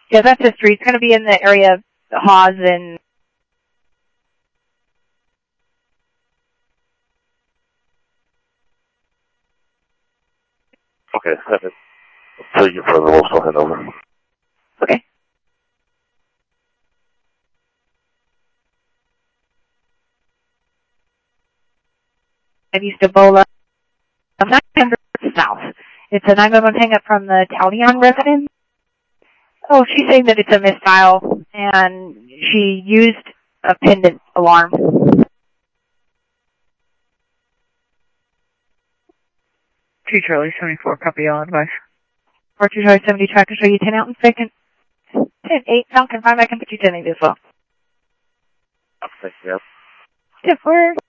Yeah, that's history. It's going to be in the area of Hawes and... Okay, take it further, we'll still head over. Okay. I'm used to Bola. I'm 900 south. It's a 911 hang-up from the Talion residence. Oh, she's saying that it's a misdial, and she used a pendant alarm. 2 Charlie 74, copy all advice. 4 Charlie 70, track to show you 10 out in second. 10-8, Falcon 5, I can put you 10-8 as well. Thank you. Stiff word.